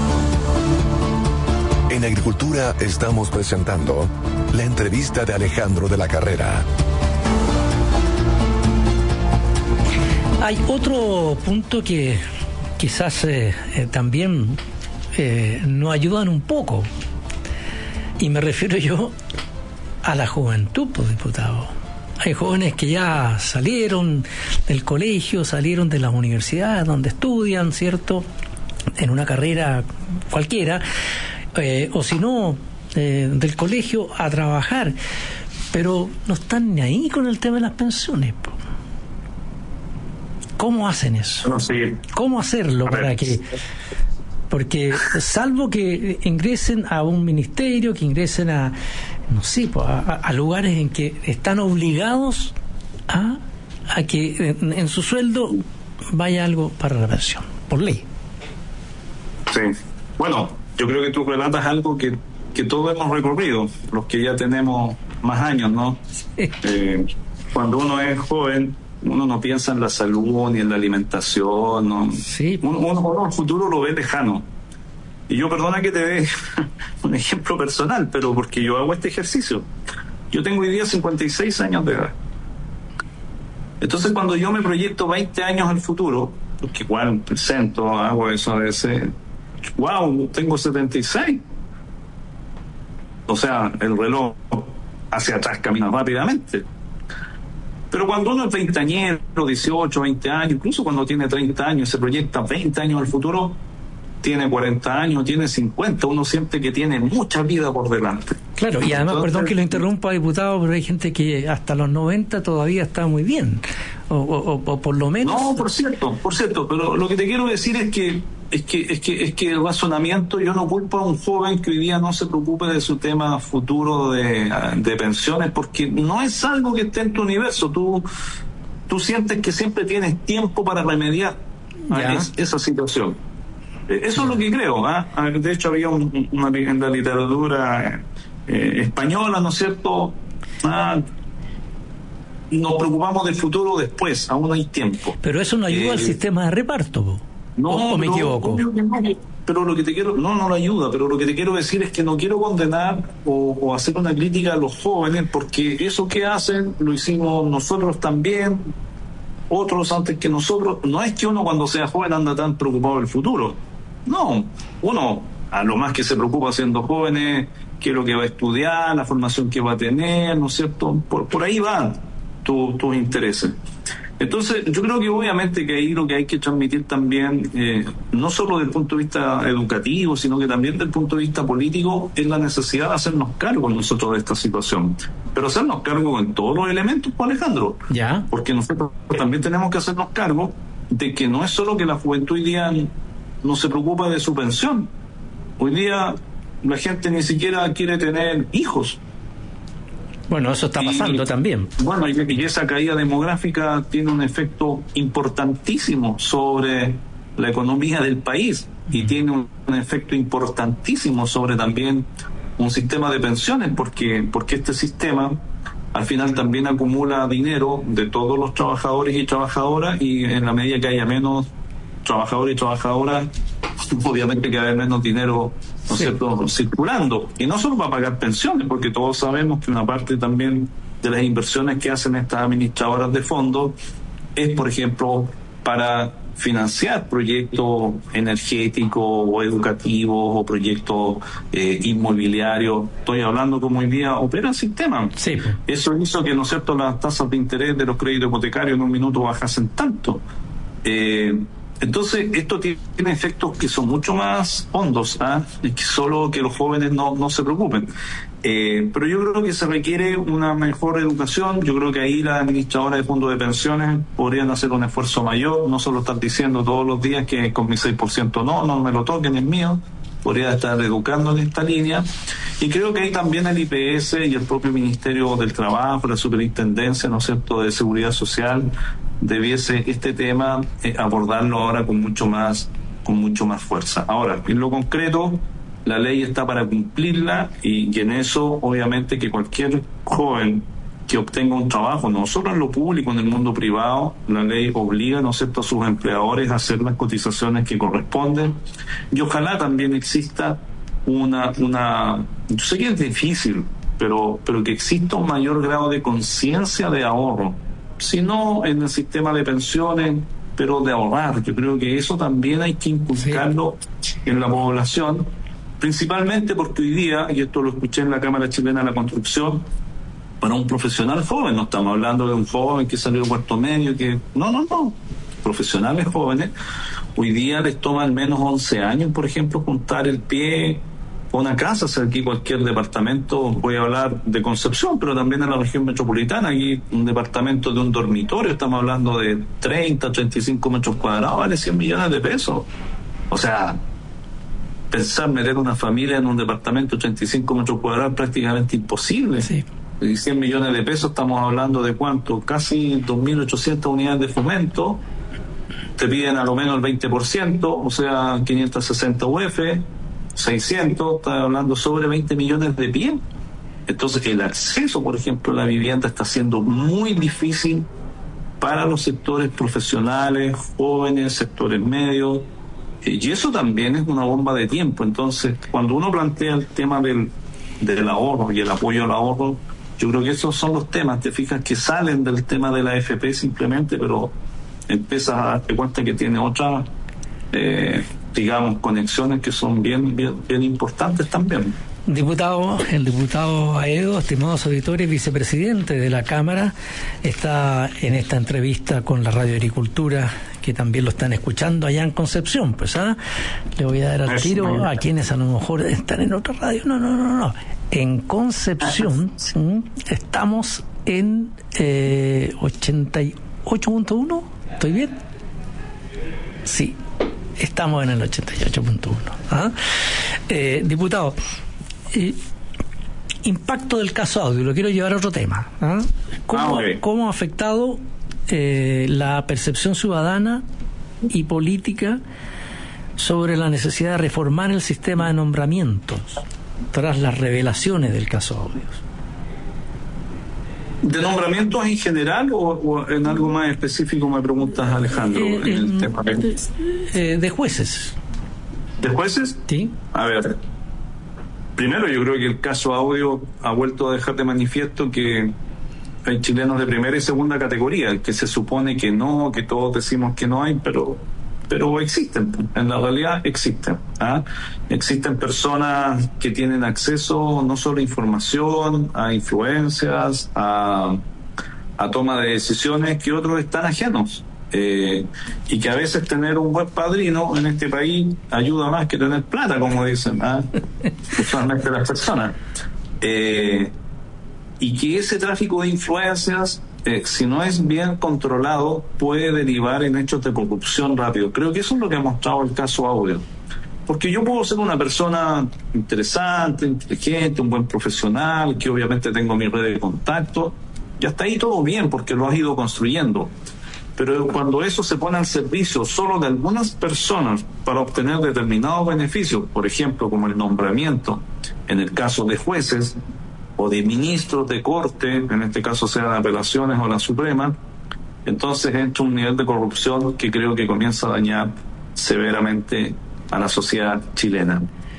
En Agricultura estamos presentando la entrevista de Alejandro de la Carrera. Hay otro punto que quizás también nos ayudan un poco, y me refiero yo a la juventud, pues, diputado. Hay jóvenes que ya salieron del colegio, salieron de las universidades donde estudian, ¿cierto?, en una carrera cualquiera, o si no, del colegio a trabajar, pero no están ni ahí con el tema de las pensiones. ¿Cómo hacen eso? No, sí. ¿Cómo hacerlo para que...? Porque salvo que ingresen a un ministerio, que ingresen a, no sé, a lugares en que están obligados a que en su sueldo vaya algo para la pensión, por ley. Sí. Bueno, yo creo que tú relatas algo que todos hemos recorrido, los que ya tenemos más años, ¿no? Cuando uno es joven, uno no piensa en la salud ni en la alimentación, ¿no? Sí. Uno el futuro lo ve lejano. Y yo, perdona que te dé un ejemplo personal, pero porque yo hago este ejercicio. Yo tengo hoy día 56 años de edad. Entonces, cuando yo me proyecto 20 años al futuro, porque igual presento, hago eso a veces, wow, tengo 76. O sea, el reloj hacia atrás camina rápidamente. Pero cuando uno es veinteañero, 18, 20 años, incluso cuando tiene 30 años, se proyecta 20 años al futuro, tiene 40 años, tiene 50, uno siente que tiene mucha vida por delante. Claro, y además, perdón que lo interrumpa, diputado, pero hay gente que hasta los 90 todavía está muy bien, o por lo menos... No, por cierto, pero lo que te quiero decir es que el razonamiento, yo no culpo a un joven que hoy día no se preocupe de su tema futuro de pensiones, porque no es algo que esté en tu universo. Tú sientes que siempre tienes tiempo para remediar esa situación. Eso es lo que creo. De hecho, había en la literatura española, ¿no es cierto? Nos preocupamos del futuro después, aún hay tiempo. Pero eso no ayuda al sistema de reparto, ¿o me equivoco? Pero lo que te quiero, no lo ayuda, pero lo que te quiero decir es que no quiero condenar o hacer una crítica a los jóvenes, porque eso que hacen lo hicimos nosotros también, otros antes que nosotros. No es que uno cuando sea joven anda tan preocupado del futuro. No, uno a lo más que se preocupa siendo jóvenes, qué es lo que va a estudiar, la formación que va a tener, ¿no es cierto? Por ahí van tus intereses. Entonces, yo creo que obviamente que ahí lo que hay que transmitir también, no solo desde el punto de vista educativo, sino que también desde el punto de vista político, es la necesidad de hacernos cargo nosotros de esta situación. Pero hacernos cargo en todos los elementos, pues, Alejandro. Ya. Porque nosotros también tenemos que hacernos cargo de que no es solo que la juventud hoy día no se preocupa de su pensión. Hoy día la gente ni siquiera quiere tener hijos. Bueno, eso está pasando también. Bueno, y esa caída demográfica tiene un efecto importantísimo sobre la economía del país y tiene un efecto importantísimo sobre también un sistema de pensiones, porque este sistema al final también acumula dinero de todos los trabajadores y trabajadoras, y en la medida que haya menos trabajadores y trabajadoras, obviamente que va a haber menos dinero, ¿no es cierto?, circulando. Y no solo para pagar pensiones, porque todos sabemos que una parte también de las inversiones que hacen estas administradoras de fondos es, por ejemplo, para financiar proyectos energéticos o educativos o proyectos inmobiliarios. Estoy hablando como hoy día opera el sistema. Sí. Eso hizo que, ¿no es cierto?, las tasas de interés de los créditos hipotecarios en un minuto bajasen tanto. Entonces, esto tiene efectos que son mucho más hondos, que solo que los jóvenes no se preocupen. Pero yo creo que se requiere una mejor educación. Yo creo que ahí las administradoras de fondos de pensiones podrían hacer un esfuerzo mayor, no solo estar diciendo todos los días que con mi 6% no me lo toquen, es mío. Podría estar educando en esta línea. Y creo que ahí también el IPS y el propio Ministerio del Trabajo, la Superintendencia, ¿no es cierto?, de Seguridad Social, debiese este tema abordarlo ahora con mucho más fuerza. Ahora, en lo concreto, la ley está para cumplirla y en eso, obviamente, que cualquier joven que obtenga un trabajo, no solo en lo público, en el mundo privado, la ley obliga, ¿no es cierto?, a sus empleadores a hacer las cotizaciones que corresponden, y ojalá también exista yo sé que es difícil, pero que exista un mayor grado de conciencia de ahorro, si no en el sistema de pensiones, pero de ahorrar. Yo creo que eso también hay que inculcarlo en la población, principalmente porque hoy día, y esto lo escuché en la Cámara Chilena de la Construcción, para un profesional joven. No estamos hablando de un joven que salió de cuarto medio, que no. Profesionales jóvenes, hoy día les toma al menos 11 años, por ejemplo, juntar el pie a una casa. O sea, aquí cualquier departamento, voy a hablar de Concepción, pero también en la región metropolitana, aquí un departamento de un dormitorio, estamos hablando de 30, 35 metros cuadrados, vale 100 millones de pesos. O sea, pensar meter una familia en un departamento de 35 metros cuadrados es prácticamente imposible. Sí. Y 100 millones de pesos, estamos hablando de ¿cuánto? Casi 2.800 unidades de fomento. Te piden a lo menos el 20%, o sea, 560 UF, 600, estás hablando sobre 20 millones de pie. Entonces, el acceso, por ejemplo, a la vivienda está siendo muy difícil para los sectores profesionales, jóvenes, sectores medios, y eso también es una bomba de tiempo. Entonces, cuando uno plantea el tema del ahorro y el apoyo al ahorro, yo creo que esos son los temas, te fijas, que salen del tema de la AFP simplemente, pero empiezas a darte cuenta que tiene otras, digamos, conexiones que son bien importantes también. El diputado Aedo, estimados auditores, vicepresidente de la Cámara, está en esta entrevista con la Radio Agricultura, que también lo están escuchando allá en Concepción. Pues le voy a dar al tiro a quienes a lo mejor están en otra radio. No. En Concepción estamos en 88.1. ¿Estoy bien? Sí, estamos en el 88.1. Diputado, impacto del caso Audio, lo quiero llevar a otro tema. ¿Cómo ha afectado la percepción ciudadana y política sobre la necesidad de reformar el sistema de nombramientos tras las revelaciones del caso Audio? ¿De nombramientos en general o en algo más específico me preguntas, Alejandro? En el tema de jueces. ¿De jueces? Sí. A ver, primero yo creo que el caso Audio ha vuelto a dejar de manifiesto que hay chilenos de primera y segunda categoría, que se supone que no, que todos decimos que no hay, pero existen, en la realidad existen. Existen personas que tienen acceso no solo a información, a influencias, a toma de decisiones que otros están ajenos, y que a veces tener un buen padrino en este país ayuda más que tener plata, como dicen usualmente las personas, y que ese tráfico de influencias, si no es bien controlado, puede derivar en hechos de corrupción rápido. Creo que eso es lo que ha mostrado el caso Audio. Porque yo puedo ser una persona interesante, inteligente, un buen profesional, que obviamente tengo mi red de contacto, y hasta ahí todo bien, porque lo has ido construyendo. Pero cuando eso se pone al servicio solo de algunas personas para obtener determinados beneficios, por ejemplo, como el nombramiento, en el caso de jueces, o de ministros de corte, en este caso sean apelaciones o la Suprema, entonces entra un nivel de corrupción que creo que comienza a dañar severamente a la sociedad chilena.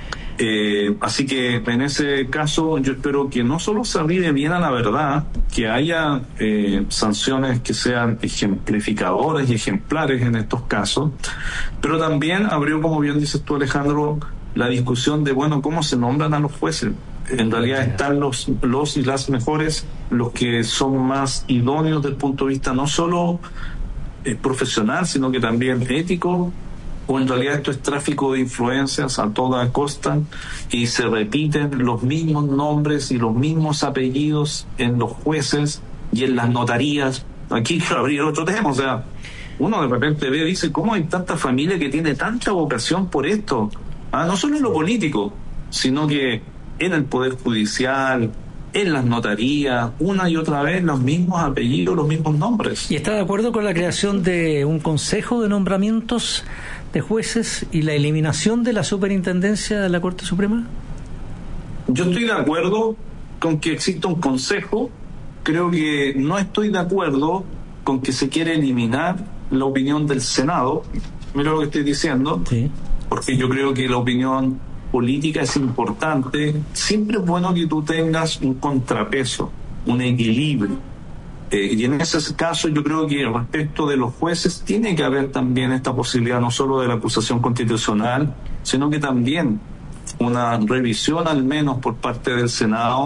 Así que en ese caso yo espero que no solo se arribe bien a la verdad, que haya sanciones que sean ejemplificadoras y ejemplares en estos casos, pero también abrió, como bien dices tú, Alejandro, la discusión de, bueno, ¿cómo se nombran a los jueces? En realidad están los y las mejores, los que son más idóneos desde el punto de vista no solo profesional, sino que también ético, o en realidad esto es tráfico de influencias a toda costa y se repiten los mismos nombres y los mismos apellidos en los jueces y en las notarías. Aquí quiero abrir otro tema, o sea, uno de repente ve y dice, ¿cómo hay tanta familia que tiene tanta vocación por esto? No solo en lo político, sino que en el Poder Judicial, en las notarías, una y otra vez los mismos apellidos, los mismos nombres. ¿Y está de acuerdo con la creación de un consejo de nombramientos de jueces y la eliminación de la superintendencia de la Corte Suprema? Yo estoy de acuerdo con que exista un consejo. Creo que no estoy de acuerdo con que se quiera eliminar la opinión del Senado. Mira lo que estoy diciendo. Sí. Porque yo creo que la opinión política es importante. Siempre es bueno que tú tengas un contrapeso, un equilibrio. Y en ese caso yo creo que respecto de los jueces tiene que haber también esta posibilidad no solo de la acusación constitucional, sino que también una revisión al menos por parte del Senado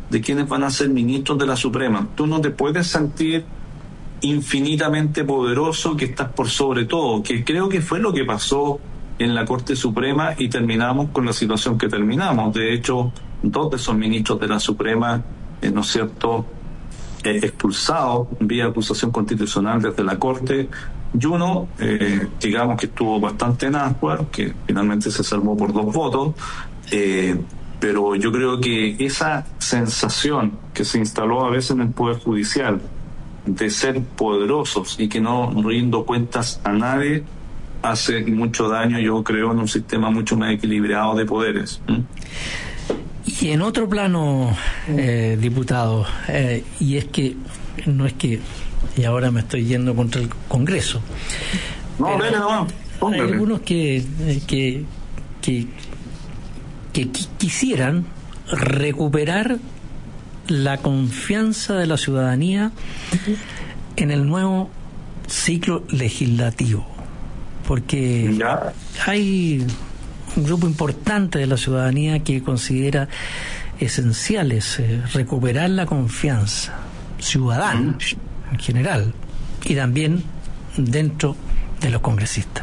de quienes van a ser ministros de la Suprema. Tú no te puedes sentir infinitamente poderoso, que estás por sobre todo, que creo que fue lo que pasó en la Corte Suprema y terminamos con la situación que terminamos. De hecho, 2 de esos ministros de la Suprema, ¿no es cierto?, expulsados vía acusación constitucional desde la Corte, y uno, digamos que estuvo bastante en ascuas, que finalmente se salvó por 2 votos, pero yo creo que esa sensación que se instaló a veces en el Poder Judicial de ser poderosos y que no rindo cuentas a nadie, hace mucho daño, yo creo, en un sistema mucho más equilibrado de poderes. Y en otro plano, diputado, y es que no es que, y ahora me estoy yendo contra el Congreso. No, hay algunos que quisieran recuperar la confianza de la ciudadanía en el nuevo ciclo legislativo, porque hay un grupo importante de la ciudadanía que considera esenciales recuperar la confianza ciudadana en general y también dentro de los congresistas.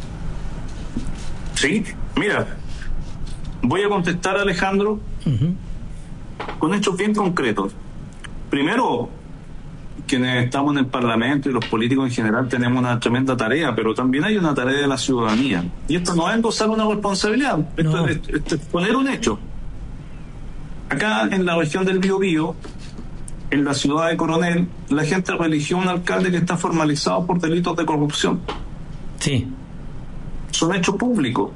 Sí, mira, voy a contestar, Alejandro, con hechos bien concretos. Primero, quienes estamos en el Parlamento y los políticos en general tenemos una tremenda tarea, pero también hay una tarea de la ciudadanía. Y esto no es endosar una responsabilidad, esto es poner un hecho. Acá en la región del Biobío, en la ciudad de Coronel, la gente eligió un alcalde que está formalizado por delitos de corrupción. Sí. Son hechos públicos.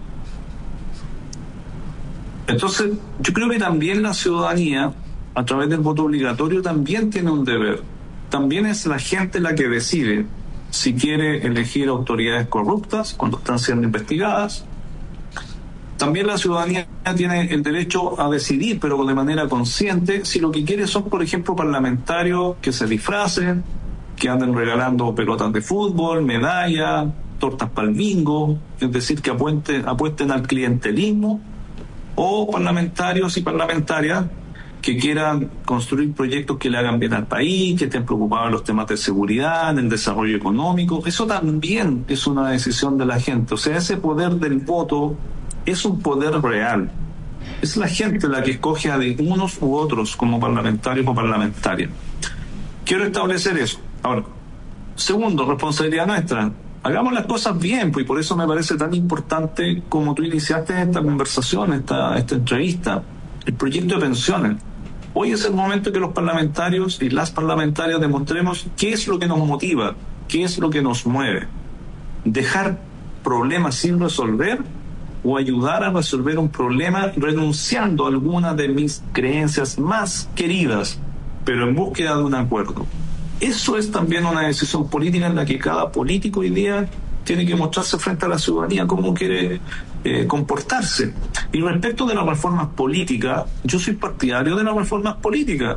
Entonces, yo creo que también la ciudadanía, a través del voto obligatorio, también tiene un deber. También es la gente la que decide si quiere elegir autoridades corruptas cuando están siendo investigadas. También la ciudadanía tiene el derecho a decidir, pero de manera consciente, si lo que quiere son, por ejemplo, parlamentarios que se disfracen, que anden regalando pelotas de fútbol, medallas, tortas para el bingo, es decir, que apuesten al clientelismo, o parlamentarios y parlamentarias que quieran construir proyectos que le hagan bien al país, que estén preocupados en los temas de seguridad, en el desarrollo económico. Eso también es una decisión de la gente. O sea, ese poder del voto es un poder real. Es la gente la que escoge a unos u otros como parlamentarios o parlamentarias. Quiero establecer eso. Ahora, segundo, responsabilidad nuestra. Hagamos las cosas bien, pues, y por eso me parece tan importante, como tú iniciaste esta conversación, esta entrevista, el proyecto de pensiones. Hoy es el momento que los parlamentarios y las parlamentarias demostremos qué es lo que nos motiva, qué es lo que nos mueve. Dejar problemas sin resolver o ayudar a resolver un problema renunciando a alguna de mis creencias más queridas, pero en búsqueda de un acuerdo. Eso es también una decisión política en la que cada político hoy día tiene que mostrarse frente a la ciudadanía cómo quiere comportarse. Y respecto de las reformas políticas, yo soy partidario de las reformas políticas.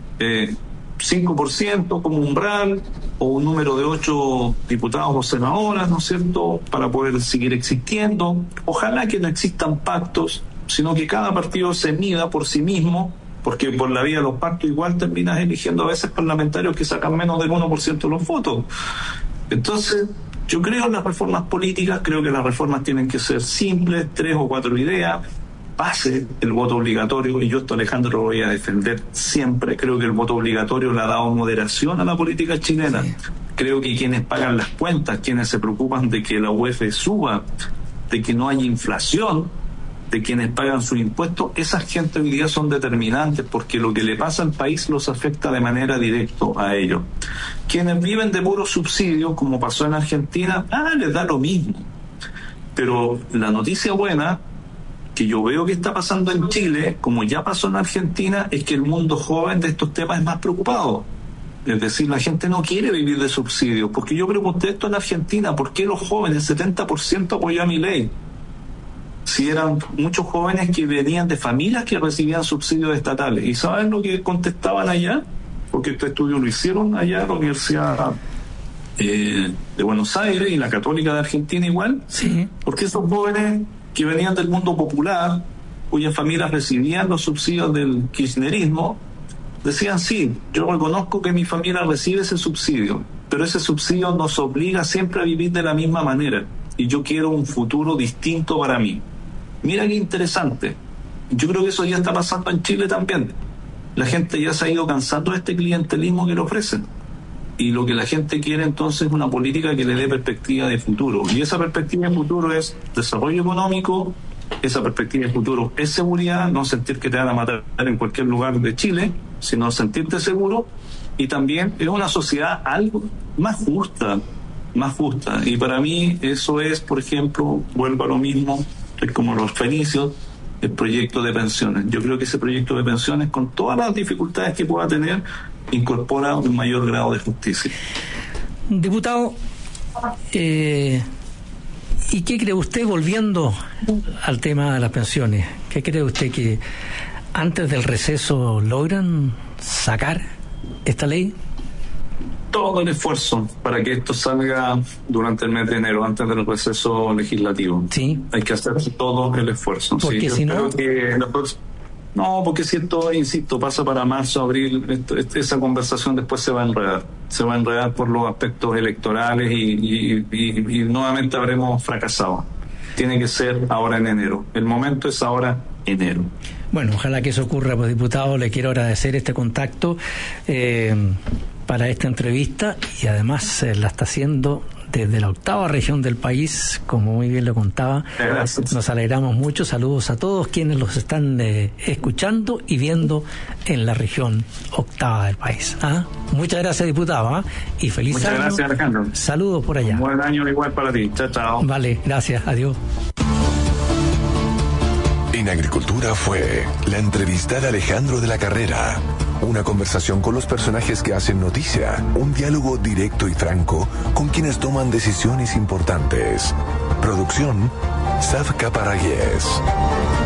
5% como umbral, o un número de 8 diputados o senadoras, ¿no es cierto?, para poder seguir existiendo. Ojalá que no existan pactos, sino que cada partido se mida por sí mismo, porque por la vía de los pactos igual terminas eligiendo a veces parlamentarios que sacan menos del 1% de los votos. Entonces, yo creo en las reformas políticas, creo que las reformas tienen que ser simples, 3 o 4 ideas, pase el voto obligatorio, y yo esto, Alejandro, lo voy a defender siempre. Creo que el voto obligatorio le ha dado moderación a la política chilena. Sí. Creo que quienes pagan las cuentas, quienes se preocupan de que la UF suba, de que no haya inflación, de quienes pagan sus impuestos, esas gente hoy día son determinantes, porque lo que le pasa al país los afecta de manera directa a ellos. Quienes viven de puros subsidios, como pasó en Argentina, les da lo mismo. Pero la noticia buena, que yo veo que está pasando en Chile, como ya pasó en Argentina, es que el mundo joven de estos temas es más preocupado. Es decir, la gente no quiere vivir de subsidios, porque yo pregunté esto en Argentina: ¿por qué los jóvenes, el 70% apoyó a Milei? Si eran muchos jóvenes que venían de familias que recibían subsidios estatales. ¿Y saben lo que contestaban allá? Porque este estudio lo hicieron allá en la Universidad de Buenos Aires y la Católica de Argentina igual. Sí. Porque esos jóvenes que venían del mundo popular, cuyas familias recibían los subsidios del kirchnerismo, decían, sí, yo reconozco que mi familia recibe ese subsidio, pero ese subsidio nos obliga siempre a vivir de la misma manera, y yo quiero un futuro distinto para mí. Mira qué interesante. Yo creo que eso ya está pasando en Chile también. La gente ya se ha ido cansando de este clientelismo que le ofrecen. Y lo que la gente quiere entonces es una política que le dé perspectiva de futuro. Y esa perspectiva de futuro es desarrollo económico, esa perspectiva de futuro es seguridad, no sentir que te van a matar en cualquier lugar de Chile, sino sentirte seguro. Y también es una sociedad algo más justa. Y para mí eso es, por ejemplo, vuelvo a lo mismo, es como los fenicios, el proyecto de pensiones. Yo creo que ese proyecto de pensiones, con todas las dificultades que pueda tener, incorpora un mayor grado de justicia. Diputado, ¿y qué cree usted, volviendo al tema de las pensiones, qué cree usted, que antes del receso logran sacar esta ley? Todo el esfuerzo para que esto salga durante el mes de enero, antes del receso legislativo. Sí. Hay que hacer todo el esfuerzo. Porque si no... No, porque si esto, insisto, pasa para marzo, abril, esa conversación después se va a enredar. Se va a enredar por los aspectos electorales y nuevamente habremos fracasado. Tiene que ser ahora en enero. El momento es ahora enero. Bueno, ojalá que eso ocurra, pues, diputado. Le quiero agradecer este contacto para esta entrevista, y además la está haciendo desde la 8ª región del país, como muy bien lo contaba. Gracias. Nos alegramos mucho. Saludos a todos quienes los están escuchando y viendo en la región 8ª del país. Muchas gracias, diputado, y feliz año. Muchas gracias, Alejandro. Saludos por allá. Un buen año igual para ti. Chao, chao. Vale, gracias. Adiós. En Agricultura fue la entrevista de Alejandro de la Carrera. Una conversación con los personajes que hacen noticia. Un diálogo directo y franco con quienes toman decisiones importantes. Producción, Safka Paragués.